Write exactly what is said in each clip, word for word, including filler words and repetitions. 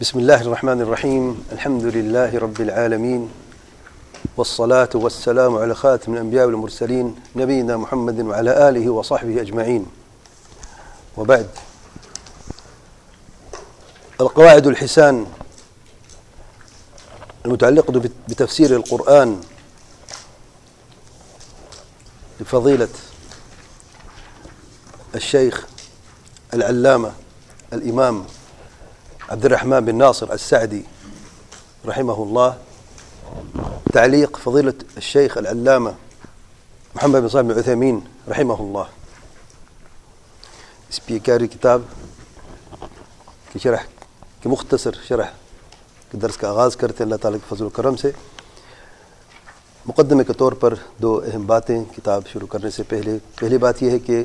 بسم الله الرحمن الرحيم. الحمد لله رب العالمين، والصلاة والسلام على خاتم الأنبياء والمرسلين نبينا محمد وعلى آله وصحبه أجمعين، وبعد. القواعد الحسان المتعلقة بتفسير القرآن لفضيلة الشيخ العلامة الإمام عبد الرحمن بن ناصر السعدي رحمه الله، تعليق فضيلة الشيخ العلامة محمد بن صالح بن عثيمين رحمه الله. سبيكاري كتاب کی شرح کی مختصر شرح کے درس کا آغاز کرتے اللہ تعالیٰ کے فضل و کرم سے. مقدمے کے طور پر دو اہم باتیں کتاب شروع کرنے سے پہلے. پہلی بات یہ ہے کہ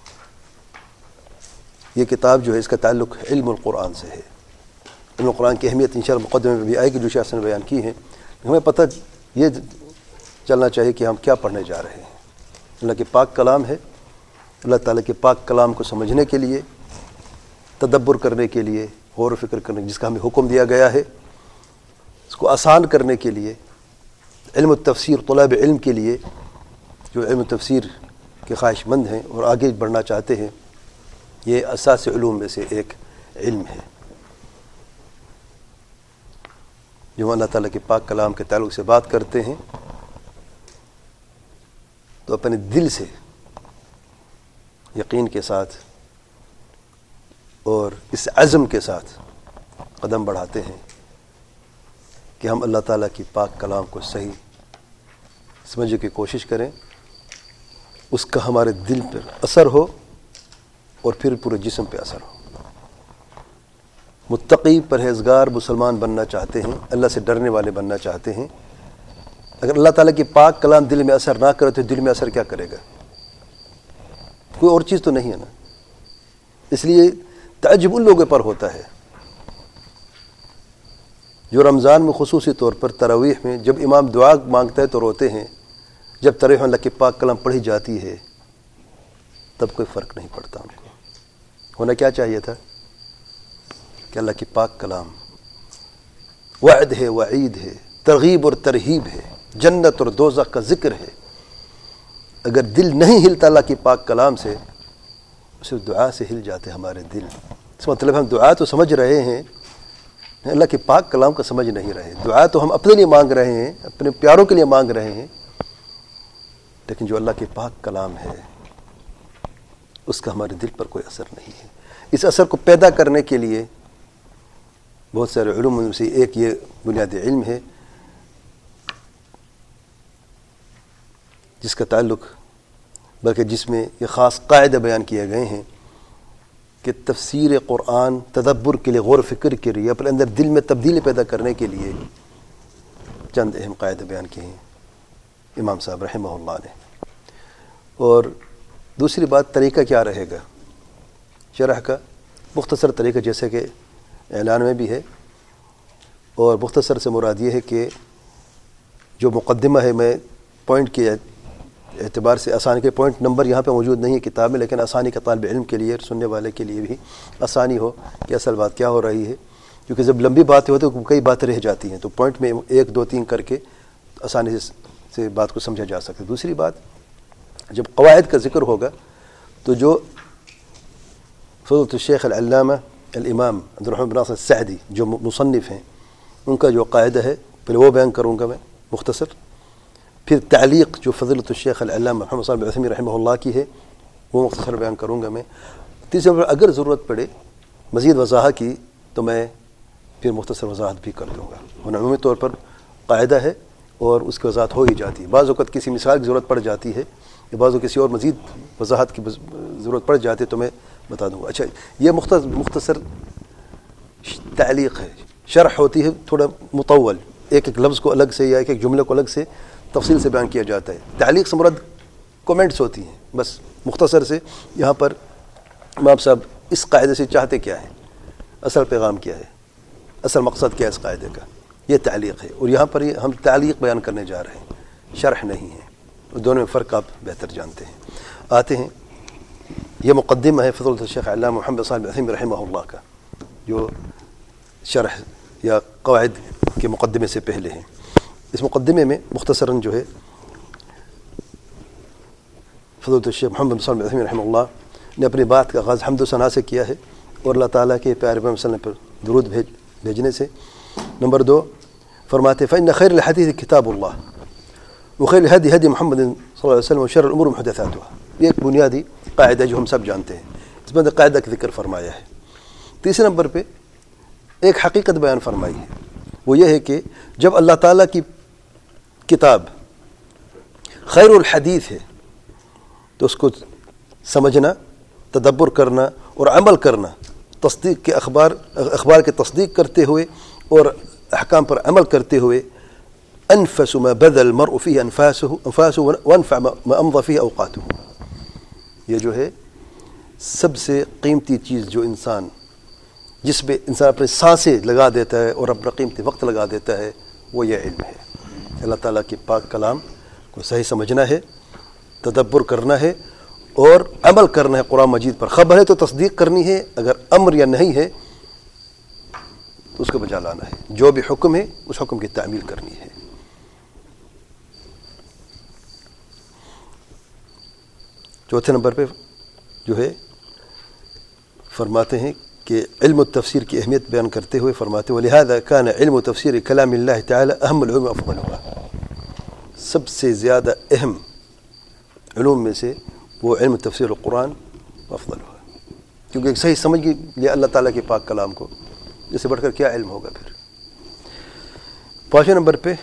یہ کتاب جو ہے اس کا تعلق علم القرآن سے ہے. علم القرآن کی اہمیت انشاءاللہ مقدمے میں بھی آئے گی جو شاہ نے بیان کی ہے. ہمیں پتہ یہ چلنا چاہیے کہ ہم کیا پڑھنے جا رہے ہیں. اللہ کے پاک کلام ہے. اللہ تعالیٰ کے پاک کلام کو سمجھنے کے لیے، تدبر کرنے کے لیے، غور و فکر کرنے جس کا ہمیں حکم دیا گیا ہے، اس کو آسان کرنے کے لیے، علم التفسیر طلاب علم کے لیے جو علم التفسیر کے خواہش مند ہیں اور آگے بڑھنا چاہتے ہیں، یہ اساس علوم میں سے ایک علم ہے. جو اللہ تعالیٰ کے پاک کلام کے تعلق سے بات کرتے ہیں تو اپنے دل سے یقین کے ساتھ اور اس عزم کے ساتھ قدم بڑھاتے ہیں کہ ہم اللہ تعالیٰ کی پاک کلام کو صحیح سمجھنے کی کوشش کریں، اس کا ہمارے دل پر اثر ہو اور پھر پورے جسم پہ اثر ہو. متقی پرہیزگار مسلمان بننا چاہتے ہیں، اللہ سے ڈرنے والے بننا چاہتے ہیں. اگر اللہ تعالیٰ کی پاک کلام دل میں اثر نہ کرے تو دل میں اثر کیا کرے گا؟ کوئی اور چیز تو نہیں ہے نا. اس لیے تعجب ان لوگوں پر ہوتا ہے جو رمضان میں خصوصی طور پر تراویح میں جب امام دعا مانگتا ہے تو روتے ہیں، جب تراویح میں اللہ کی پاک کلام پڑھی جاتی ہے تب کوئی فرق نہیں پڑتا. ان کو ہونا کیا چاہیے تھا کہ اللہ کی پاک کلام وعد ہے، وعید ہے، ترغیب اور ترہیب ہے، جنت اور دوزخ کا ذکر ہے. اگر دل نہیں ہلتا اللہ کی پاک کلام سے، صرف دعا سے ہل جاتے ہمارے دل. اس مطلب ہم دعا تو سمجھ رہے ہیں، اللہ کے پاک کلام کا سمجھ نہیں رہے. دعا تو ہم اپنے لیے مانگ رہے ہیں، اپنے پیاروں کے لیے مانگ رہے ہیں، لیکن جو اللہ کے پاک کلام ہے اس کا ہمارے دل پر کوئی اثر نہیں ہے. اس اثر کو پیدا کرنے کے لیے بہت سارے علوم میں سے ایک یہ بنیادی علم ہے جس کا تعلق، بلکہ جس میں یہ خاص قاعدے بیان کیے گئے ہیں کہ تفسیر قرآن تدبر کے لیے، غور و فکر کے لیے، اپنے اندر دل میں تبدیلی پیدا کرنے کے لیے چند اہم قاعدے بیان کیے ہیں امام صاحب رحمہ اللہ نے. اور دوسری بات، طریقہ کیا رہے گا شرح کا. مختصر طریقہ جیسے کہ اعلان میں بھی ہے، اور مختصر سے مراد یہ ہے کہ جو مقدمہ ہے، میں پوائنٹ کے اعتبار سے آسانی کے پوائنٹ نمبر یہاں پہ موجود نہیں ہے کتاب میں، لیکن آسانی کا طالب علم کے لیے، سننے والے کے لیے بھی آسانی ہو کہ اصل بات کیا ہو رہی ہے. کیونکہ جب لمبی باتیں ہوتی ہیں تو کئی باتیں رہ جاتی ہیں، تو پوائنٹ میں ایک دو تین کر کے آسانی سے بات کو سمجھا جا سکتا ہے. دوسری بات، جب قواعد کا ذکر ہوگا تو جو فضیلۃ الشیخ العلامہ الامام عبد الرحمن بن ناصر السعدی جو مصنف ہیں، ان کا جو قاعدہ ہے پہلے وہ بیان کروں گا میں مختصر. پھر تعلیق جو فضیلۃ الشیخ العلامہ محمد صالح بن عثیمین رحمہ اللہ کی ہے وہ مختصر بیان کروں گا میں. تیسرے نمبر اگر ضرورت پڑے مزید وضاحت کی تو میں پھر مختصر وضاحت بھی کر دوں گا. ورنہ عمومی طور پر قاعدہ ہے اور اس کی وضاحت ہو ہی جاتی ہے. بعض اوقات کسی مثال کی ضرورت پڑ جاتی ہے، یا بعض اوقات کسی اور مزید وضاحت کی ضرورت پڑ جاتی ہے تو میں بتا دوں گا. اچھا، یہ مختصر مختصر تعلیق ہے. شرح ہوتی ہے تھوڑا مطول، ایک ایک لفظ کو الگ سے یا ایک ایک جملے کو الگ سے تفصیل سے بیان کیا جاتا ہے. تعلیق سے مراد کومنٹس ہوتی ہیں. بس مختصر سے یہاں پر امام صاحب اس قاعدے سے چاہتے کیا ہے، اصل پیغام کیا ہے، اصل مقصد کیا ہے اس قاعدے کا، یہ تعلیق ہے. اور یہاں پر ہم تعلیق بیان کرنے جا رہے ہیں، شرح نہیں ہے. دونوں میں فرق آپ بہتر جانتے ہیں. آتے ہیں، یہ مقدمہ ہے فضیلۃ الشیخ علامہ محمد صالح بن عثیمین رحمہ اللہ کا، جو شرح یا قواعد کے مقدمے سے پہلے ہیں. اس مقدمے میں مختصراً جو ہے فضیلۃ الشیخ محمد بن صالح العثیمین رحمہ اللہ نے اپنی بات کا آغاز حمد و ثنا سے کیا ہے اور اللہ تعالیٰ کے پیارے پیغمبر صلی اللہ علیہ وسلم پر درود بھیج بھیجنے سے. نمبر دو فرماتے فإن خیر الحدیث کتاب اللہ وخیر الہدی ہدی محمد صلی اللہ علیہ وسلم وشر الامور محدثاتها. یہ ایک بنیادی قاعدہ جو ہم سب جانتے ہیں. اس میں قاعدہ کا ذکر فرمایا ہے. تیسرے نمبر پہ ایک حقیقت بیان فرمائی ہے, وہ یہ ہے کہ جب اللہ تعالیٰ کی کتاب خیر الحدیث ہے تو اس کو سمجھنا, تدبر کرنا اور عمل کرنا, تصدیق کے اخبار اخبار کے تصدیق کرتے ہوئے اور احکام پر عمل کرتے ہوئے انفس ما بذل المرء فيه انفاسه انفاسه وانفع ما امضى فيه اوقاته. یہ جو ہے سب سے قیمتی چیز جو انسان جس پہ انسان اپنے سانسیں لگا دیتا ہے اور اپنا قیمتی وقت لگا دیتا ہے وہ یہ علم ہے. اللہ تعالیٰ کے پاک کلام کو صحیح سمجھنا ہے, تدبر کرنا ہے اور عمل کرنا ہے قرآن مجید پر. خبر ہے تو تصدیق کرنی ہے, اگر امر یا نہیں ہے تو اس کو بجا لانا ہے. جو بھی حکم ہے اس حکم کی تعمیل کرنی ہے. چوتھے نمبر پہ جو ہے فرماتے ہیں کہ علم التفسیر کی اہمیت بیان کرتے ہوئے فرماتے ہیں وَلِهَذَا كَانَ عِلْمُ تَفْسِيرِ كَلَامِ اللَّهِ تَعَالَى أَهَمُّ الْعُلُومِ وَأَفْضَلُهَا. سب سے زیادہ اہم علوم میں سے وہ علم تفسیر القرآن افضلها, کیونکہ صحیح سمجھ لیا اللہ تعالیٰ کے پاک کلام کو, جس سے بڑھ کر کیا علم ہوگا پھر. پانچویں نمبر پہ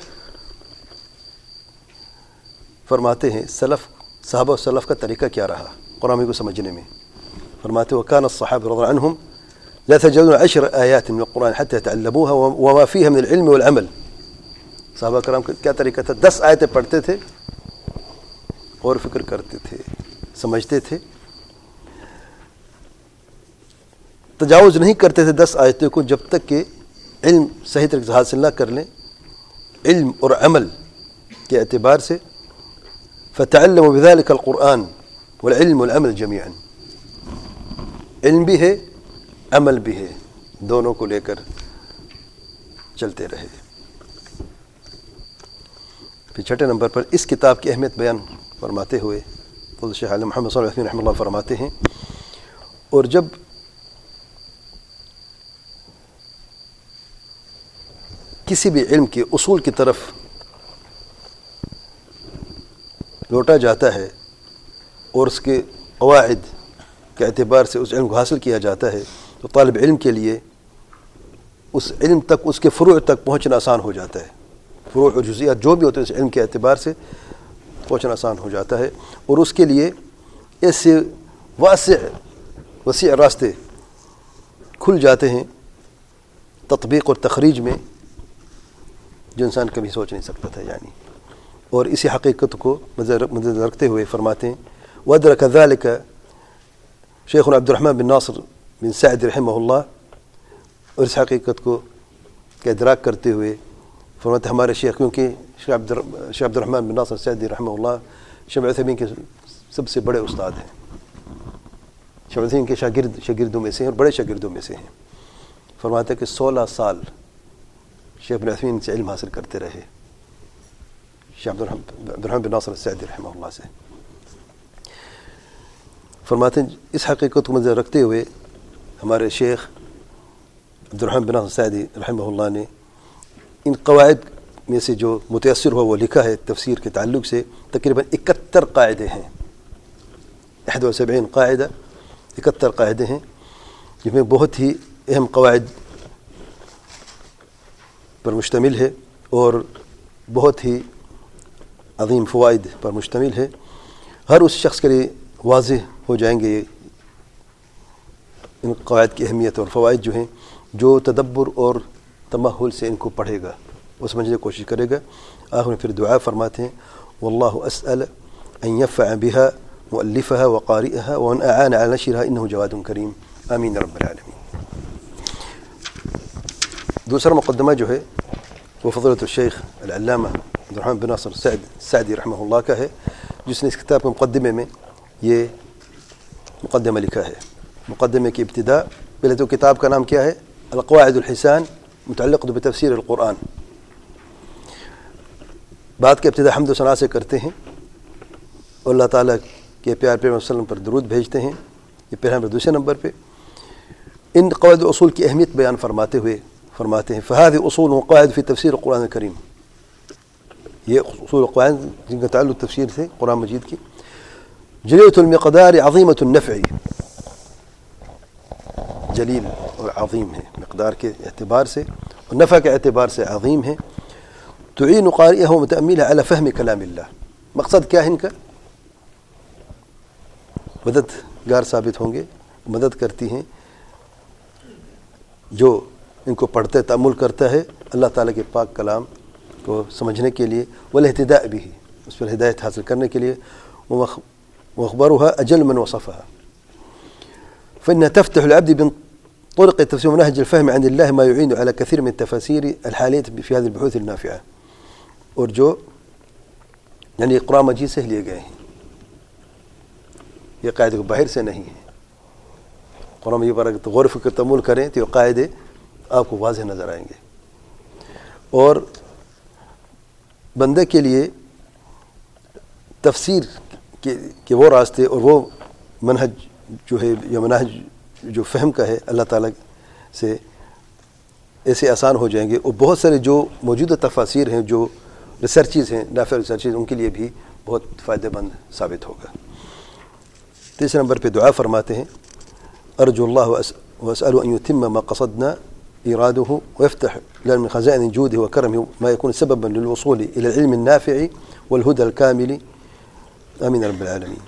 فرماتے ہیں سلف صحابہ و سلف کا طریقہ کیا رہا قرآن کو سمجھنے میں. فرماتے ہیں وَكَانَ الصَّحَابَةُ رَضِيَ اللَّهُ عَنْهُمْ لَا يَتَجَاوَزُونَ عَشْرَ آيَاتٍ مِنَ القرآن حَتَّى يَتَعَلَّمُوها وما فيها من العلم والعمل. صحابہ کرام کا کیا طریقہ تھا؟ دس آیتیں پڑھتے تھے اور فکر کرتے تھے, سمجھتے تھے, تجاوز نہیں کرتے تھے دس آیتوں کو جب تک کہ علم صحیح طریقے سے حاصل نہ کر لیں. علم اور عمل کے اعتبار سے فَتَعَلَّمُوا بِذَلِكَ الْقُرْآنِ وَالْعِلْمُ وَالْعَمَلُ جَمِيعًا. علم بھی ہے عمل بھی ہے, دونوں کو لے کر چلتے رہے. پھر چھٹے نمبر پر اس کتاب کی اہمیت بیان فرماتے ہوئے فضل شیخ عالم محمد صلی اللہ علیہ وسلم رحمہ اللہ فرماتے ہیں اور جب کسی بھی علم کے اصول کی طرف لوٹا جاتا ہے اور اس کے قواعد کے اعتبار سے اس علم کو حاصل کیا جاتا ہے تو طالب علم کے لیے اس علم تک, اس کے فروع تک پہنچنا آسان ہو جاتا ہے. فروع اور جزئیات جو بھی ہوتے ہیں اس علم کے اعتبار سے پہنچنا آسان ہو جاتا ہے اور اس کے لیے ایسے واسع وسیع راستے کھل جاتے ہیں تطبیق اور تخریج میں جو انسان کبھی سوچ نہیں سکتا تھا. یعنی اور اسی حقیقت کو مد رکھتے ہوئے فرماتے ہیں وَأَدْرَكَ ذَلِكَ شیخنا عبد الرحمن بن ناصر بن سعد رحمہ اللہ. اور اس حقیقت کو کا ادراک کرتے ہوئے فرماتے ہمارے شیخ, کیونکہ شیخ عبد شیخ عبد الرحمن بن ناصر سعدی رحمہ اللہ شیخ عثیمین کے سب سے بڑے استاد ہیں. شیخ عثیمین کے شاگرد شاگردوں میں سے ہیں اور بڑے شاگردوں میں سے ہیں. فرماتے کہ سولہ سال شیخ ابن عثیمین سے علم حاصل کرتے رہے شیخ عبد الرحمن بن ناصر سعدی رحمہ اللہ سے. فرماتے ہیں اس حقیقت کو مد رکھتے ہوئے ہمارے شیخ عبد الرحمن بن ناصر سعدی رحمہ اللہ نے ان قواعد میں سے جو متاثر ہوا وہ لکھا ہے تفسیر کے تعلق سے. تقریباً اکہتر قاعدے ہیں, احد و سبعین قاعدہ, اکہتر قاعدے ہیں جن میں بہت ہی اہم قواعد پر مشتمل ہے اور بہت ہی عظیم فوائد پر مشتمل ہے. ہر اس شخص کے لیے واضح ہو جائیں گے ان قواعد کی اہمیت اور فوائد جو ہیں جو تدبر اور تمہل سے ان کو پڑھے گا, وہ سمجھنے کی کوشش کرے گا. آخر میں پھر دعا فرماتے ہیں واللہ اسأل ان ينفع بها مؤلفها وقارئها وان اعان على نشرها انه جواد کریم آمین رب العالمین. دوسرا مقدمہ جو ہے وہ فضیلۃ الشیخ العلامہ عبد الرحمن بن ناصر سعد سعدی رحمہ اللہ کا ہے, جس نے اس کتاب کے مقدمے میں یہ مقدمہ لکھا ہے. مقدمے کی ابتداء, پہلے تو کتاب کا نام کیا ہے القواعد الحسان متعلق بتفسیر القرآن. بات کے ابتدا حمد و ثنا سے کرتے ہیں اور اللہ تعالیٰ کے پیار پیغمبر صلی اللہ علیہ وسلم پر درود بھیجتے ہیں. یہ پہلا نمبر. دوسرے نمبر پہ ان قواعد و اصول کی اہمیت بیان فرماتے ہوئے فرماتے ہیں فہذه اصول و قواعد فی تفسیر القرآن الکریم. یہ اصول و قواعد جن کا تعلق تفسیر سے قرآن مجید کی. جلیلۃ المقدار عظیمۃ النفع، جلیل اور عظیم ہے مقدار کے اعتبار سے اور نفع کے اعتبار سے عظیم ہے. تعین قارئہ و متأملہ علی فہم کلام اللہ. مقصد کیا ہے ان کا؟ مددگار ثابت ہوں گے، مدد کرتی ہیں جو ان کو پڑھتا ہے، تأمل کرتا ہے اللہ تعالیٰ کے پاک کلام کو سمجھنے کے لیے، والاہتداء بھی، اس پر ہدایت حاصل کرنے کے لیے. واخبارها اجل من وصفها فانها تفتح العبد من طرق التفسير ومناهج الفهم عند الله ما يعين على كثير من التفاسير الحاليه في هذه البحوث النافعه. اور جو یعنی قرآن مجید سے لیے گئے ہیں، یہ قاعدے باہر سے نہیں ہے. قرآن مجید پر اگر غور و فکر تأمل کریں تو یہ قاعدے آپ کو واضح نظر آئیں گے. اور بندے کے لیے تفسیر کے کہ وہ راستے اور وہ منہج جو ہے یا منہج جو فہم کا ہے اللہ تعالیٰ سے ایسے آسان ہو جائیں گے. اور بہت سارے جو موجودہ تفاسیر ہیں، جو ریسرچز ہیں، نافع ریسرچز، ان کے لیے بھی بہت فائدہ مند ثابت ہوگا. تیسرے نمبر پہ دعا فرماتے ہیں ارجو اللہ واسأل ان يتم ما قصدنا إراده ويفتح لنا من خزائن جوده وكرمه ما يكون سببا للوصول إلى العلم النافع والهدى الكامل آمين رب العالمين.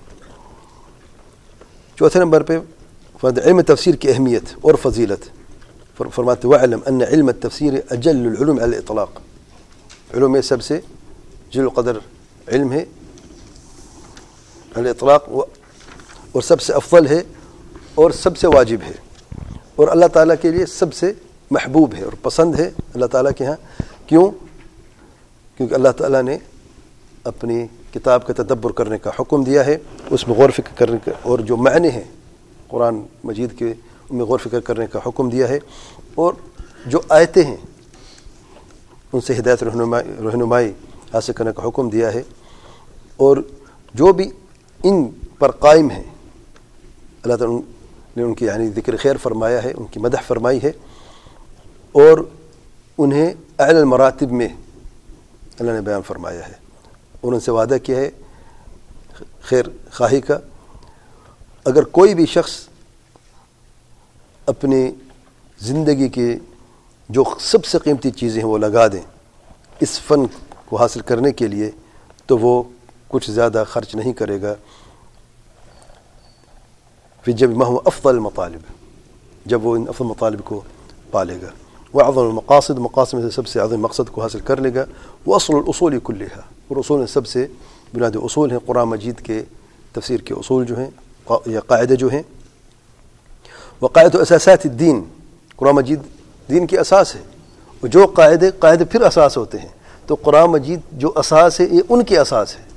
چوتھے نمبر پہ علم التفسیر کی اہمیت اور فضیلت فرماتے وَاعْلَمْ أَنَّ علم التفسیر اجل العلوم على الإطلاق. علوم میں سب سے جل قدر علم ہے على الإطلاق اور سب سے افضل ہے اور سب سے واجب ہے اور اللہ تعالیٰ کے لیے سب سے محبوب ہے اور پسند ہے اللہ تعالیٰ کے ہاں. کیوں؟ کیونکہ اللہ تعالیٰ نے اپنی کتاب کا تدبر کرنے کا حکم دیا ہے، اس میں غور فکر کرنے کا، اور جو معنی ہیں قرآن مجید کے ان میں غور فکر کرنے کا حکم دیا ہے، اور جو آیتیں ہیں ان سے ہدایت رہنمائی رہنمائی حاصل کرنے کا حکم دیا ہے. اور جو بھی ان پر قائم ہیں اللہ تعالیٰ نے ان کی یعنی ذکر خیر فرمایا ہے، ان کی مدح فرمائی ہے، اور انہیں اعلی المراتب میں اللہ نے بیان فرمایا ہے اور ان سے وعدہ کیا ہے خیر خواہی کا. اگر کوئی بھی شخص اپنی زندگی کے جو سب سے قیمتی چیزیں ہیں وہ لگا دیں اس فن کو حاصل کرنے کے لیے تو وہ کچھ زیادہ خرچ نہیں کرے گا. پھر جب ما هو افضل المطالب، جب وہ ان افضل مطالب کو پالے گا. وأعظم المقاصد، مقاصد میں سے سب سے عظیم مقصد کو حاصل کر لے گا. وأصل الأصول كلها، اور اصول میں سب سے بنیادی اصول ہیں قرآن مجید کے تفسیر کے اصول جو ہیں یا قاعدے جو ہیں. وقاعدة اساسات الدین، قرآن مجید دین کی اساس ہے، اور جو قاعدے قاعدے پھر اساس ہوتے ہیں، تو قرآن مجید جو اساس ہے یہ ان کی اساس ہے.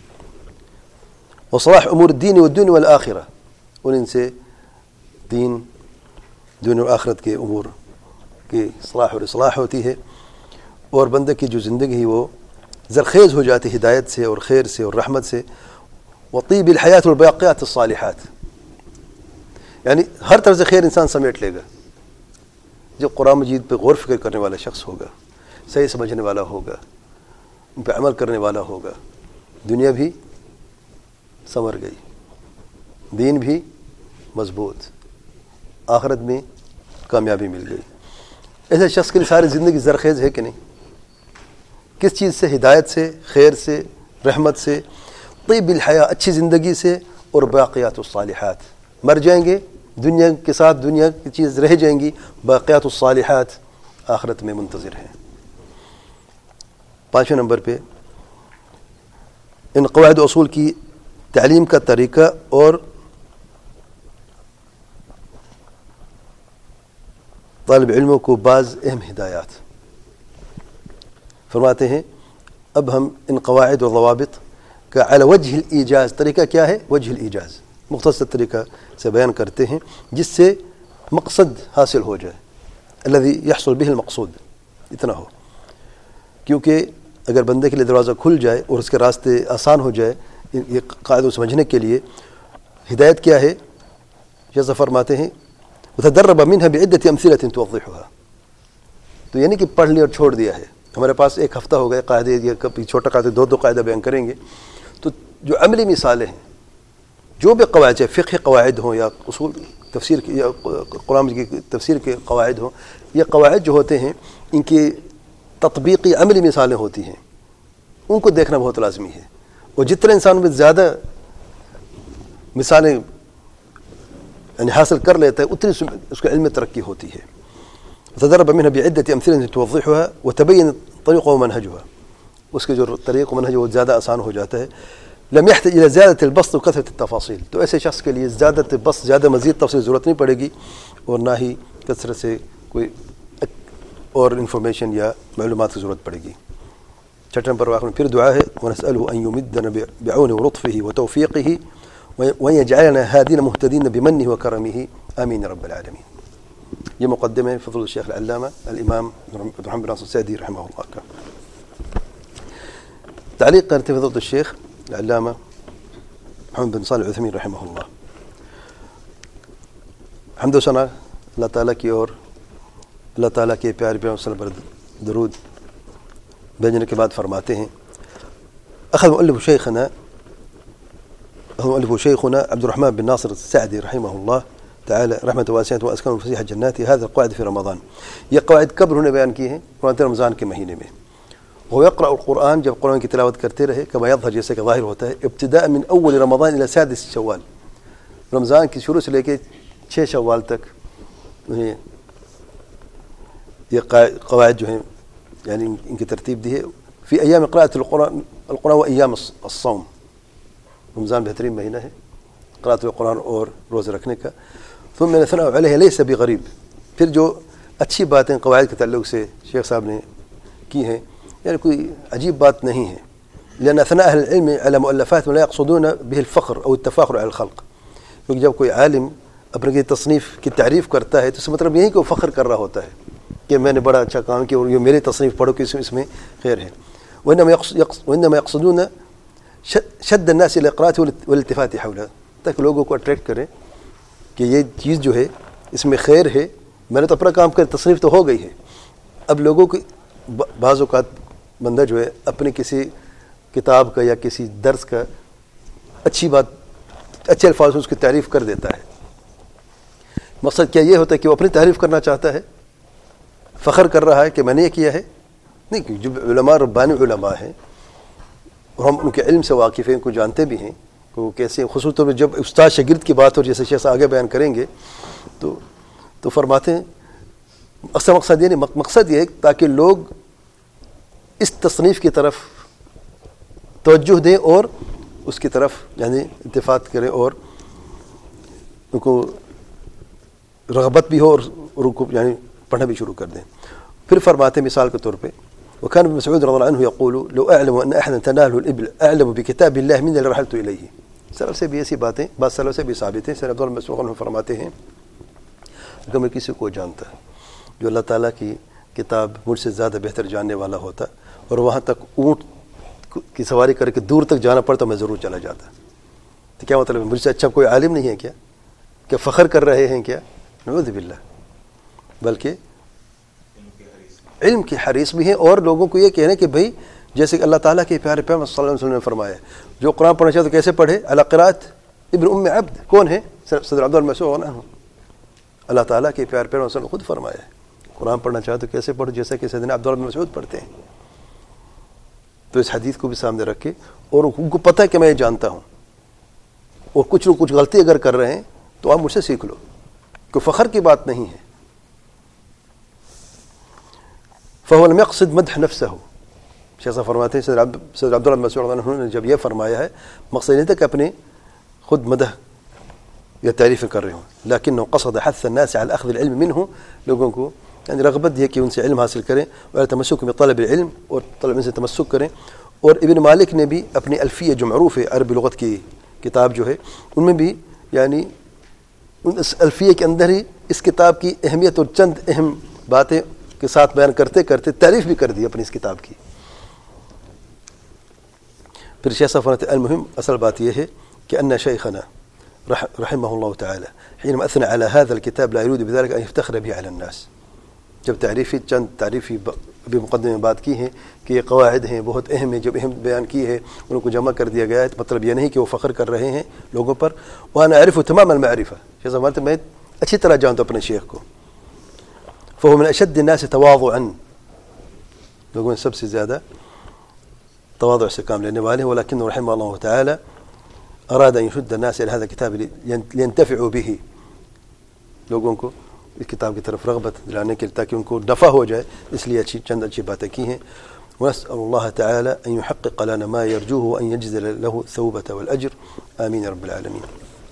وصلاح امور الدین والدنیا والآخرہ، اور ان سے دین دنیا اور آخرت کے امور کی صلاح اور اصلاح ہوتی ہے، اور بندے کی جو زندگی ہے وہ زرخیز ہو جاتی ہدایت سے اور خیر سے اور رحمت سے. وطیب الحیات والباقیات الصالحات، یعنی ہر طرف سے خیر انسان سمیٹ لے گا جو قرآن مجید پہ غور فکر کرنے والا شخص ہوگا، صحیح سمجھنے والا ہوگا، ان پہ عمل کرنے والا ہوگا. دنیا بھی سنور گئی، دین بھی مضبوط، آخرت میں کامیابی مل گئی. ایسے شخص کے لیے ساری زندگی زرخیز ہے کہ نہیں؟ کس چیز سے؟ ہدایت سے، خیر سے، رحمت سے، طیب الحیاء اچھی زندگی سے، اور باقیات الصالحات. مر جائیں گے دنیا کے ساتھ، دنیا کی چیز رہ جائیں گی، باقیات الصالحات آخرت میں منتظر ہیں. پانچویں نمبر پہ ان قواعد و اصول کی تعلیم کا طریقہ اور طالب علموں کو بعض اہم ہدایات فرماتے ہیں. اب ہم ان قواعد و ضوابط کا علی وجہ الایجاز، طریقہ کیا ہے؟ وجہ الایجاز، مختصر طریقہ سے بیان کرتے ہیں جس سے مقصد حاصل ہو جائے. الذي يحصل به المقصود، اتنا ہو. کیونکہ اگر بندے کے لیے دروازہ کھل جائے اور اس کے راستے آسان ہو جائے یہ قاعدہ سمجھنے کے لیے، ہدایت کیا ہے؟ جیسا فرماتے ہیں وتدرب منها بعدة أمثلة توضحها. تو یعنی کہ پڑھ لیا اور چھوڑ دیا ہے. ہمارے پاس ایک ہفتہ ہو گئے قاعدے، یہ کبھی چھوٹا قاعدہ دو دو قاعدہ بیان کریں گے. تو جو عملی مثالیں ہیں، جو بھی قواعد چاہے فقہ قواعد ہوں یا اصول تفسیر کی یا قرآن کی تفسیر کے قواعد ہوں، یہ قواعد جو ہوتے ہیں ان کی تطبیقی عملی مثالیں ہوتی ہیں، ان کو دیکھنا بہت لازمی ہے. اور جتنے انسان میں زیادہ مثالیں یعنی حاصل کر لیتا ہے اتنی اس کے علم میں ترقی ہوتی ہے. تدرب منها بعدة أمثلة توضحها وتبين طريقه ومنهجها. اس کے جو طریق و منہج وہ زیادہ آسان ہو جاتا ہے. لم يحتاج إلى زيادة البسط وكثرة التفاصيل. تو ایسے شخص کے لیے زیادہ بسط، زیادہ مزید تفصیل ضرورت نہیں پڑے گی اور نہ ہی کثرت سے کوئی اور انفارمیشن یا معلومات کی ضرورت پڑے گی. چھٹے نمبر واقع میں پھر دعا ہے ونسأله أن يمدنا بعونه ورطفه وتوفيقه وأن يجعلنا هادين مهتدين بمنه وكرمه آمين رب العالمين. یہ مقدمہ فضل الشیخ العلامہ الامام محمد بن ناصر السعدی رحمہ اللہ کا. تعلیق کرتے فضل الشیخ العلامہ محمد بن صالح العثیمین رحمہ اللہ. حمد و ثنا اللہ تعالیٰ کی اور اللہ تعالیٰ کے پیارے پیغمبر صلی اللہ علیہ وسلم پر درود بھیجنے کے بعد فرماتے ہیں اخذ مؤلف شیخنا مؤلف شیخنا عبد الرحمن بن ناصر السعدی رحمہ اللہ تعالی رحمت واسعہ واسکن فسیح جنات هذا القواعد في رمضان. یہ قواعد کب انہوں نے بیان کی ہیں؟ قرآن رمضان کے مہینے میں. وہ يقرأ القرآن، جب قرآن کی تلاوت کرتے رہے، كما يظهر جیسے کہ ظاہر ہوتا ہے، ابتداء من اول رمضان الى سادس شوال، رمضان کی شروع سے لے کے چھ شوال تک انہیں یہ قواعد جو ہیں یعنی ان کی ترتیب دی ہے. فی ایام قراءۃ القرآن القرآن و ایام الصوم. رمضان بہترین مہینہ ہے قراءۃ القرآن اور روزہ رکھنے کا. ثم الثناء علیہ لیس بغریب. پھر جو اچھی باتیں قواعد کے تعلق سے شیخ صاحب نے کی ہیں یعنی کوئی عجیب بات نہیں ہے. لأن أثناء أهل العلم على مؤلفات لا يقصدون به الفخر أو التفاخر على الخلق. کیونکہ جب کوئی عالم اپنے کی تصنیف کی تعریف کرتا ہے تو اس کا مطلب یہی کہ وہ فخر کر رہا ہوتا ہے کہ میں نے بڑا اچھا کام کیا اور یہ میری تصنیف پڑھو کہ اس میں خیر ہے. وإنما يقصدون شد الناس إلى القراءة والالتفات حولها، تاکہ لوگوں کو اٹریکٹ کریں کہ یہ چیز جو ہے اس میں خیر ہے. میں نے تو اپنا کام کر تصنیف تو ہو گئی ہے. اب لوگوں کی بعض اوقات بندہ جو ہے اپنی کسی کتاب کا یا کسی درس کا اچھی بات اچھے الفاظ اس کی تعریف کر دیتا ہے. مقصد کیا یہ ہوتا ہے کہ وہ اپنی تعریف کرنا چاہتا ہے، فخر کر رہا ہے کہ میں نے یہ کیا ہے. نہیں، کہ جو علماء ربانی علماء ہیں اور ہم ان کے علم سے واقف ہیں، ان کو جانتے بھی ہیں کہ وہ کیسے، خصوص طور پہ جب استاد شاگرد کی بات ہو جیسے شیخ آگے بیان کریں گے تو تو فرماتے ہیں اکثر مقصد یہ نہیں، مقصد یہ ہے تاکہ لوگ اس تصنیف کی طرف توجہ دیں اور اس کی طرف یعنی التفات کریں اور ان کو رغبت بھی ہو اور ان کو یعنی پڑھنا بھی شروع کر دیں. پھر فرماتے ہیں مثال کے طور پہ وكان ابن مسعود رضي الله عنه يقول لو اعلم ان احدا تناله الابل اعلم بكتاب الله من لرحلت اليه. سلف سے بھی ایسی باتیں بعض سلف سے بھی ثابت ہیں. سر عبد الله مسعود عنہ فرماتے ہیں اگر میں کسی کو جانتا جو اللہ تعالیٰ کی کتاب مجھ سے زیادہ بہتر جاننے والا ہوتا اور وہاں تک اونٹ کی سواری کر کے دور تک جانا پڑتا میں ضرور چلا جاتا. تو کیا مطلب مجھ سے اچھا کوئی عالم نہیں ہے کیا؟ کہ فخر کر رہے ہیں کیا؟ نعوذ باللہ. بلکہ علم کی حریص بھی ہیں اور لوگوں کو یہ کہنے کہ بھئی جیسے کہ اللہ تعالیٰ کے پیارے پیغمبر صلی اللہ علیہ وسلم نے فرمایا جو قرآن پڑھنا چاہے تو کیسے پڑھے؟ علی قراءۃ ابن ام عبد. کون ہے؟ صدر عبد المسعود عنہ. اللہ تعالیٰ کے پیارے پیغمبر صلی اللہ علیہ وسلم نے خود فرمایا ہے قرآن پڑھنا چاہے تو کیسے پڑھو جیسا کہ سیدنا عبد اللہ بن مسعود پڑھتے ہیں. تو اس حدیث کو بھی سامنے رکھے اور ان کو پتہ ہے کہ میں یہ جانتا ہوں اور کچھ لوگ کچھ غلطی اگر کر رہے ہیں تو آپ مجھ سے سیکھ لو. کوئی فخر کی بات نہیں ہے. فهو لم يقصد مدح نفسه. شیخ صاحب فرماتے ہیں سید عبداللہ بن مسعود عنہ نے جب یہ فرمایا ہے مقصد نہیں تھا کہ اپنے خود مدح یا تعریف کر رہے ہوں لیکن قصد حث الناس على اخذ العلم منه. لوگوں کو یعنی رغبت یہ کہ ان سے علم حاصل کریں اور تمسک میں طلب العلم اور طلب علم سے تمسک کریں. اور ابن مالک نے بھی اپنی الفیہ جو معروف ہے عربی لغت کی کتاب جو ہے ان میں بھی یعنی اس الفیہ کے اندر ہی اس کتاب کی اہمیت اور چند اہم باتیں کے ساتھ بیان کرتے کرتے تعریف بھی کر دی اپنی اس کتاب کی. پھر شیخ صاحب فرماتے المهم اصل بات یہ ہے کہ ان شیخنا رحمه الله تعالى حينما اثنى على هذا الكتاب لا يريد بذلك ان يفتخر به على الناس. جب تعریفی چند تعریفی ابھی مقدمے میں بات کی ہے کہ یہ قواعد ہیں بہت اہم ہیں، جب اہم بیان کی ہے ان کو جمع کر دیا گیا ہے، مطلب یہ نہیں کہ وہ فخر کر رہے ہیں لوگوں پر. وانا اعرف تمام المعرفه، شیخ صاحب میں اچھی طرح جانتا ہوں اپنے شیخ کو. فهو من اشد الناس تواضعا، لوگوں میں سب سے زیادہ تواضع سے کام لینے والے ہیں. ولكنه رحمه الله تعالى اراد ان يشد الناس الى هذا الكتاب لينتفعوا به، لوگوں کو اس کتاب کی طرف رغبت دلانے کے لیے تاکہ ان کو نفع ہو جائے، اس لیے اچھی چند اچھی باتیں کی ہیں. ونسأل الله تعالى ان يحقق لنا ما يرجوه وان يجزل له الثوبة والاجر آمين رب العالمين.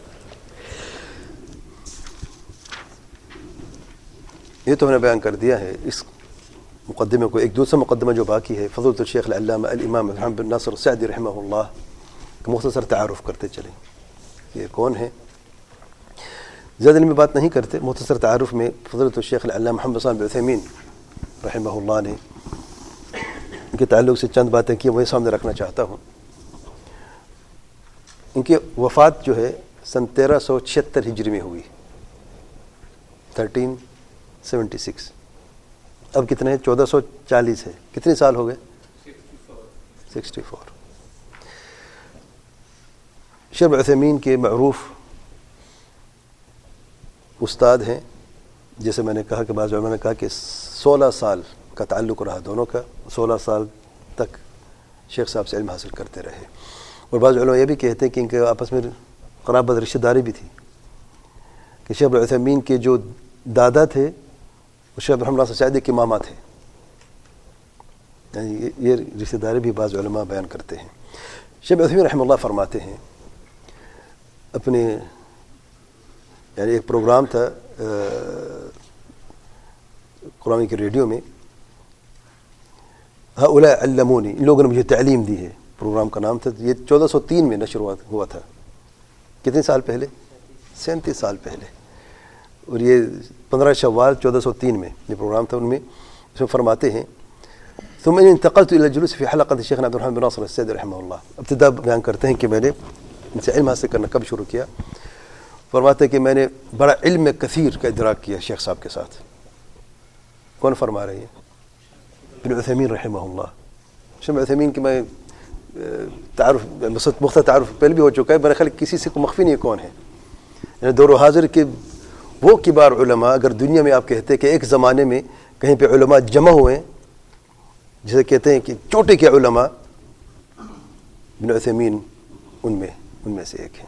یہ تو ہم نے بیان کر دیا ہے اس مقدمے کو. ایک دوسرا مقدمہ جو باقی ہے فضیلۃ الشیخ العلامہ الامام محمد بن ناصر السعدی رحمہ اللہ کا مختصر تعارف کرتے چلیں. یہ کون ہے؟ زیادہ علمی بات نہیں کرتے، مختصر تعارف میں فضیلۃ الشیخ العلامہ محمد بن صالح العثیمین رحمہ اللہ نے ان کے تعلق سے چند باتیں کی، وہی سامنے رکھنا چاہتا ہوں. ان کی وفات جو ہے سن تیرہ سو چھہتر ہجری میں ہوئی، تھرٹین سیونٹی سکس. اب کتنے ہیں؟ چودہ سو چالیس ہے. کتنے سال ہو گئے؟ Sixty four. شیخ عثیمین کے معروف استاد ہیں، جیسے میں نے کہا کہ بعض علماء نے کہا کہ سولہ سال کا تعلق رہا دونوں کا، سولہ سال تک شیخ صاحب سے علم حاصل کرتے رہے. اور بعض علماء یہ بھی کہتے ہیں کہ ان کے آپس میں قرابت رشتہ داری بھی تھی، کہ شیخ عثیمین کے جو دادا تھے وہ شیخ محمد ناصر سعدی کے ماما تھے. یعنی یہ رشتہ داری بھی بعض علماء بیان کرتے ہیں. شیخ عثیمین رحمہ اللہ فرماتے ہیں اپنے، یعنی ایک پروگرام تھا قرآن کے ریڈیو میں، ہؤلاء علمونی، ان لوگوں نے مجھے تعلیم دی ہے، پروگرام کا نام تھا. یہ چودہ سو تین میں نشر ہوا تھا. کتنے سال پہلے؟ سینتیس سال پہلے. اور یہ پندرہ شوال چودہ سو تین میں یہ پروگرام تھا. ان میں اس میں فرماتے ہیں ثم اني انتقلت الى الجلوس في حلقه شيخنا عبد الرحمن بن ناصر السعدي رحمه الله. ابتدا بیان کرتے ہیں کہ میں نے ان سے علم حاصل کرنا کب شروع کیا. فرماتے ہیں کہ میں نے بڑا علم کثیر کا ادراک کیا شیخ صاحب کے ساتھ. کون فرما رہے ہیں؟ ابن عثیمین رحمہ اللہ. شیخ عثیمین کے میں تعارف مختلف تعارف پہلے بھی ہو چکا ہے، میرے خیال کسی سے کو مخفی نہیں کون ہے. یعنی دور و حاضر کے وہ کبار علماء، اگر دنیا میں آپ کہتے کہ ایک زمانے میں کہیں پہ علماء جمع ہوئے، جسے کہتے ہیں کہ چوٹے کے علماء، ابن عثیمین ان میں ان میں سے ایک ہیں.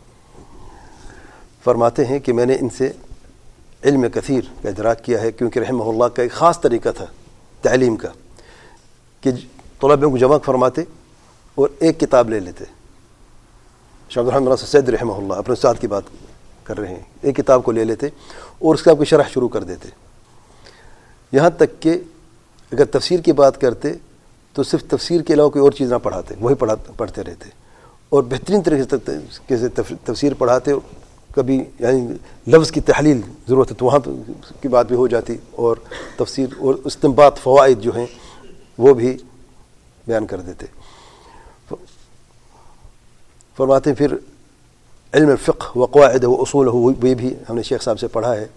فرماتے ہیں کہ میں نے ان سے علم کثیر کا ادراک کیا ہے، کیونکہ رحمہ اللہ کا ایک خاص طریقہ تھا تعلیم کا کہ طلباء کو جمع فرماتے اور ایک کتاب لے لیتے. شیخ عبد الرحمن ناصر سعدی رحمہ اللہ اپنے استاد کی بات کر رہے ہیں، ایک کتاب کو لے لیتے اور اس کتاب کی شرح شروع کر دیتے. یہاں تک کہ اگر تفسیر کی بات کرتے تو صرف تفسیر کے علاوہ کوئی اور چیز نہ پڑھاتے، وہی پڑھا پڑھتے رہتے. اور بہترین طریقے سے تفسیر پڑھاتے. کبھی یعنی لفظ کی تحلیل ضرورت ہے تو وہاں کی بات بھی ہو جاتی، اور تفسیر اور استنباط فوائد جو ہیں وہ بھی بیان کر دیتے. فرماتے ہیں پھر علم الفقہ و قواعد و اصول ہو، وہ بھی ہم نے شیخ صاحب سے پڑھا ہے.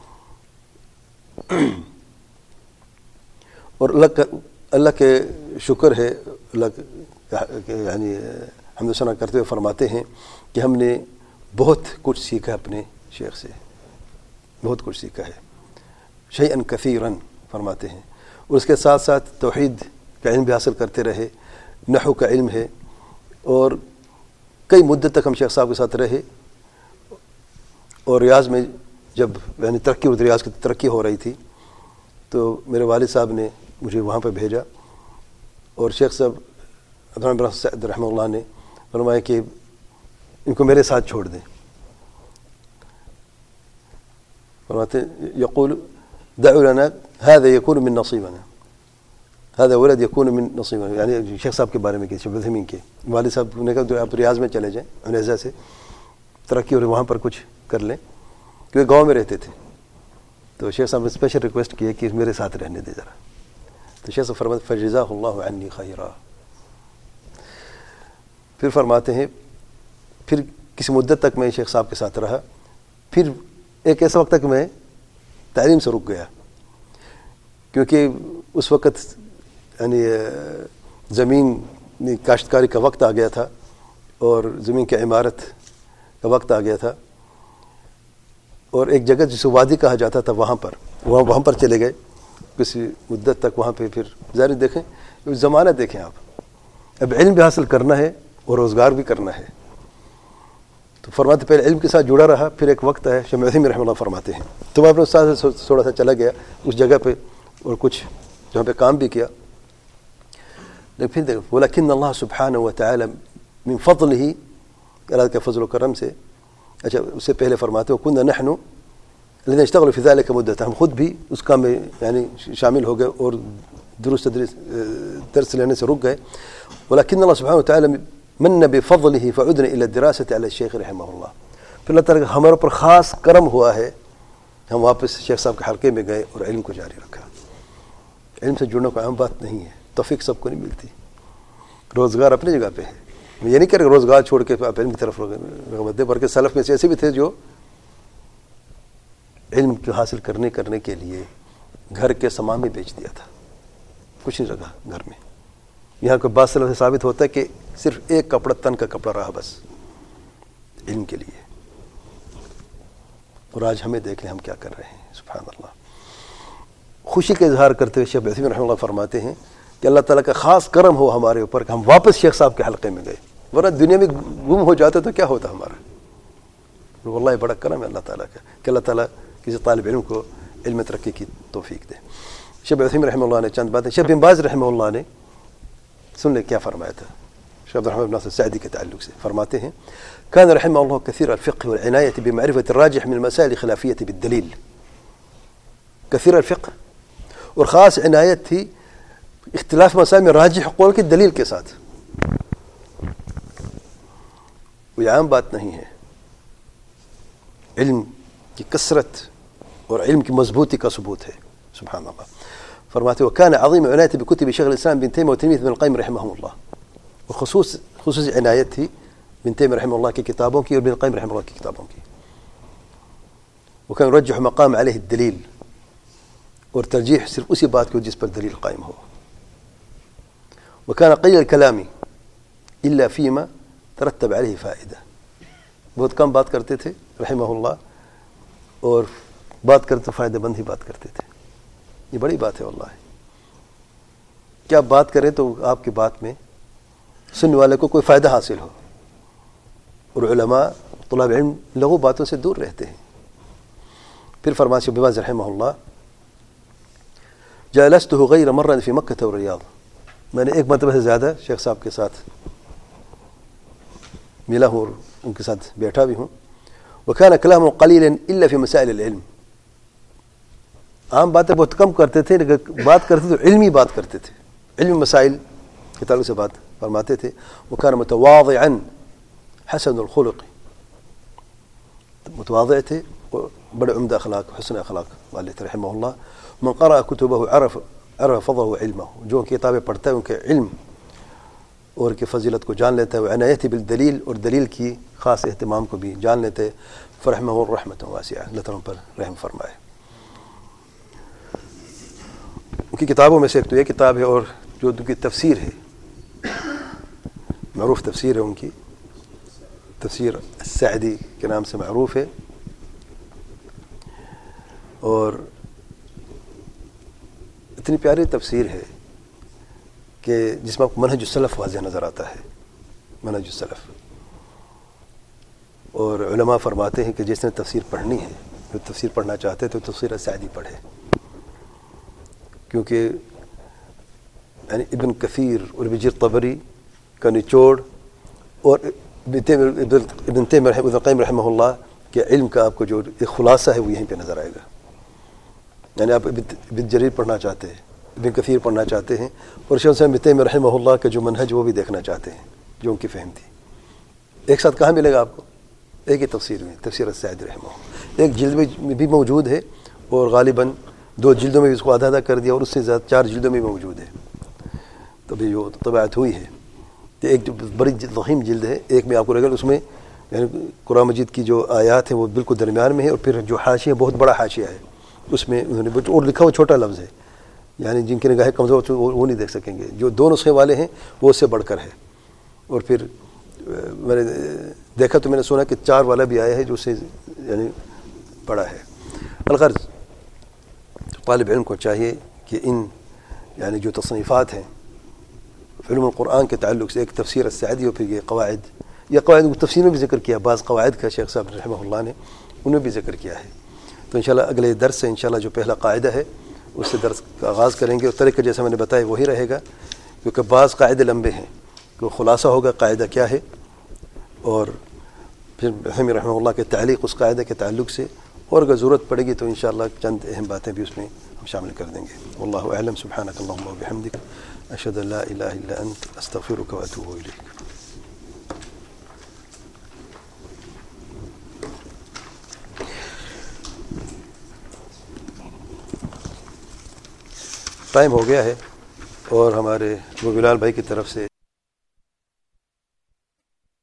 اور اللہ کا اللہ کے شکر ہے، اللہ یعنی حمد و ثنا کرتے ہوئے فرماتے ہیں کہ ہم نے بہت کچھ سیکھا اپنے شیخ سے، بہت کچھ سیکھا ہے. شیئا کثیرا فرماتے ہیں. اور اس کے ساتھ ساتھ توحید کا علم بھی حاصل کرتے رہے، نحو کا علم ہے. اور کئی مدت تک ہم شیخ صاحب کے ساتھ رہے. اور ریاض میں جب یعنی ترقی اور ریاض کی ترقی ہو رہی تھی تو میرے والد صاحب نے مجھے وہاں پہ بھیجا. اور شیخ صاحب عبد الرحمن بن سعد رحمہ اللہ نے فرمایا کہ ان کو میرے ساتھ چھوڑ دیں. فرماتے یقول دعوا لنا هذا يكون من نصيبنا، هذا ولد يكون من نصيبنا. یعنی شیخ صاحب کے بارے میں کہ شیخ عثیمین کے والد صاحب نے کہا آپ ریاض میں چلے جائیں، عنیزہ سے ترقی اور وہاں پر کچھ کر لیں، کیونکہ گاؤں میں رہتے تھے. تو شیخ صاحب نے اسپیشل ریکویسٹ کی ہے کہ میرے ساتھ رہنے دے ذرا. تو شیخ صاحب فرماتے فجزاہ اللہ عنی خیرا. پھر فرماتے ہیں پھر کسی مدت تک میں شیخ صاحب کے ساتھ رہا. پھر ایک ایسا وقت تک میں تعلیم سے رک گیا، کیونکہ اس وقت یعنی زمین کاشتکاری کا وقت آ گیا تھا اور زمین کی عمارت کا وقت آ گیا تھا. اور ایک جگہ جسے وادی کہا جاتا تھا وہاں پر وہاں وہاں پر چلے گئے کسی مدت تک وہاں پہ. پھر ظاہر دیکھیں زمانہ دیکھیں آپ، اب علم بھی حاصل کرنا ہے اور روزگار بھی کرنا ہے. تو فرماتے پہلے علم کے ساتھ جڑا رہا. پھر ایک وقت ہے شیخ عثیمین رحمہ اللہ فرماتے ہیں تو میں اپنے استاد سے تھوڑا سا چلا گیا اس جگہ پہ اور کچھ جہاں پہ کام بھی کیا. لیکن پھر دیکھ ولیکن اللہ سبحانہ وتعالی من فضلہ، اللہ کے فضل و کرم سے. اچھا اس سے پہلے فرماتے ہو کننا نحن الذين اشتغلوا في ذلك مدة، ہم خود بھی اس کام میں یعنی شامل ہو گئے اور دروس تدریس درس لینے سے رک گئے. ولكن اللہ سبحانہ وتعالی من بفضله فعدنا الى الدراسة على الشیخ رحمہ اللہ. پھر اللہ تعالیٰ ہمارے اوپر خاص کرم ہوا ہے، ہم واپس شیخ صاحب کے حلقے میں گئے اور علم کو جاری رکھا. علم سے جڑنا کوئی عام بات نہیں ہے، توفیق سب کو نہیں ملتی. روزگار اپنی جگہ پہ ہے، میں یہ نہیں کہہ رہا روزگار چھوڑ کے آپ علم کی طرف رغبت دیں، بلکہ سلف میں سے ایسے بھی تھے جو علم کو حاصل کرنے کرنے کے لیے گھر کے سامان بھی بیچ دیا تھا، کچھ نہیں رکھا گھر میں. یہاں کوئی بات سلف سے ثابت ہوتا ہے کہ صرف ایک کپڑا تن کا کپڑا رہا بس علم کے لیے. اور آج ہمیں دیکھ لیں ہم کیا کر رہے ہیں. سبحان اللہ. خوشی کا اظہار کرتے ہوئے شیخ عثیمین رحمہ اللہ فرماتے ہیں کہ اللہ تعالیٰ کا خاص کرم ہو ہمارے اوپر کہ ہم واپس شیخ صاحب کے حلقے میں گئے، ورنہ دنیا میں گم ہو جاتے تو کیا ہوتا ہمارا. واللہ بڑا کرم ہے اللہ تعالیٰ کا کہ اللہ تعالیٰ کسی طالب علم کو علم ترقی کی توفیق دے. شیخ عثیمین رحمہ اللہ نے چند باتیں، شیخ بن باز رحمہ اللہ نے سن لے کیا فرمایا تھا شیخ عبد الرحمن بن ناصر السعدی کے تعلق سے. فرماتے ہیں كان رحمه الله كثير الفقه والعناية بمعرفة الراجح من المسائل الخلافية بالدليل. كثير الفقه اور خاص عنایت تھی اختلاف مسائل میں راجح قول کی دلیل کے ساتھ. وہ عام بات نہیں ہے. علم کی کثرت اور علم کی مضبوطی کا ثبوت ہے. سبحان اللہ. فرماتے وكان عظيم عنایت بكتب شيخ الاسلام بن تیمیہ وتلميذ ابن القیم رحمه اللہ. وخصوص خصوصی عنایت تھی ابن تیمیہ رحمہ اللہ کی کتابوں کی اور ابن القیم رحمہ اللہ کی کتابوں کی. وكان يرجح مقام عليه الدلیل، اور ترجیح صرف اسی بات کو جس پر دلیل قائم ہو. وكان قليل الكلام الا فيما ترتب عليه فائدہ. بہت کم بات کرتے تھے رحمہ اللہ، اور بات کرتے فائدہ مند ہی بات کرتے تھے. یہ بڑی بات ہے واللہ. کیا بات کریں تو آپ کی بات میں سننے والے کو کوئی فائدہ حاصل ہو. اور علماء طلاب علم لغو باتوں سے دور رہتے ہیں. پھر فرماتے شیخ بن باز رحمہ اللہ جالسته غیر مرة في مکہ والریاض. میں نے ایک مرتبہ سے زیادہ شیخ صاحب کے ساتھ ملا ہوں اور ان کے ساتھ بیٹھا بھی ہوں. وكان كلامه قليلا الا في مسائل العلم. عام باتیں بہت کم کرتے تھے، لیکن بات کرتے تو علمی بات کرتے تھے، علمی مسائل کے تعلق سے بات فرماتے تھے. وكان متواضعا حسن الخلق. متواضع تھے اور بڑے عمدہ اخلاق حسن اخلاق والے تھے رحمہ اللہ. من قرأ كتبه عرف عرف فضله علمه. جو کتابیں پڑھتا ہے ان کے علم اور کی فضیلت کو جان لیتا ہے. وعنایت بالدلیل، اور دلیل کی خاص اہتمام کو بھی جان لیتے ہیں. فرحمہ الرحمۃ واسعہ. اللہ تعالیٰ پر رحم فرمائے. ان کی کتابوں میں سے ایک تو یہ کتاب ہے، اور جو ان کی تفسیر ہے معروف تفسیر ہے ان کی، تفسیر السعدی کے نام سے معروف ہے. اور اتنی پیاری تفسیر ہے کہ جس میں آپ کو منہج السلف واضح نظر آتا ہے. منہج السلف. اور علماء فرماتے ہیں کہ جس نے تفسیر پڑھنی ہے، جو تفسیر پڑھنا چاہتے ہیں تو تفسیر السعدی پڑھے، کیونکہ یعنی ابن کثیر اور ابن جریر طبری کا نچوڑ اور ابن تیمیہ ابن القیم رحمہ اللہ کے علم کا آپ کو جو ایک خلاصہ ہے وہ یہیں پہ نظر آئے گا. یعنی آپ ابن جریر پڑھنا چاہتے ہیں، ابن کثیر پڑھنا چاہتے ہیں، اور شیخ ابن تیمیہ رحمہ اللہ کا جو منہج وہ بھی دیکھنا چاہتے ہیں جو ان کی فہم تھی، ایک ساتھ کہاں ملے گا آپ کو؟ ایک ہی تفسیر میں، تفسیر السعدی رحمہ اللہ. ایک جلد میں بھی موجود ہے اور غالباً دو جلدوں میں بھی اس کو آدھا آدھا کر دیا، اور اس سے زیادہ چار جلدوں میں بھی موجود ہے. تبھی جو طباعت ہوئی ہے تو ایک جو بڑی ضخیم جلد ہے، ایک میں آپ کو لگے گا اس میں یعنی قرآن مجید کی جو آیات ہیں وہ بالکل درمیان میں ہے، اور پھر جو حاشیہ بہت بڑا حاشیہ ہے اس میں انہوں نے اور لکھا ہوا چھوٹا لفظ ہے، یعنی جن کی نگاہیں کمزور وہ نہیں دیکھ سکیں گے. جو دو نسخے والے ہیں وہ اس سے بڑھ کر ہے. اور پھر میں نے دیکھا تو میں نے سنا کہ چار والا بھی آیا ہے جو اس سے یعنی بڑا ہے. الغرض طالب علم کو چاہیے کہ ان یعنی جو تصنیفات ہیں علم القرآن کے تعلق سے، ایک تفسیر السعدی اور پھر یہ قواعد، یہ قواعد تفسیر میں بھی ذکر کیا، بعض قواعد کا شیخ صاحب رحمہ اللہ نے انہوں نے بھی ذکر کیا ہے. تو انشاءاللہ اگلے درس سے انشاءاللہ جو پہلا قاعدہ ہے اس سے درس کا آغاز کریں گے، اور طریقہ جیسا میں نے بتایا وہی رہے گا، کیونکہ بعض قاعدے لمبے ہیں. تو خلاصہ ہوگا قاعدہ کیا ہے، اور پھر رحمہ رحمہ اللہ کے تعلیق اس قاعدے کے تعلق سے، اور اگر ضرورت پڑے گی تو انشاءاللہ چند اہم باتیں بھی اس میں ہم شامل کر دیں گے. واللہ اعلم. سبحانک اللہم و بحمدک، اشہد ان لا الہ الا انت، استغفرک و اتوب الیک. ٹائم ہو گیا ہے، اور ہمارے وہ بلال بھائی کی طرف سے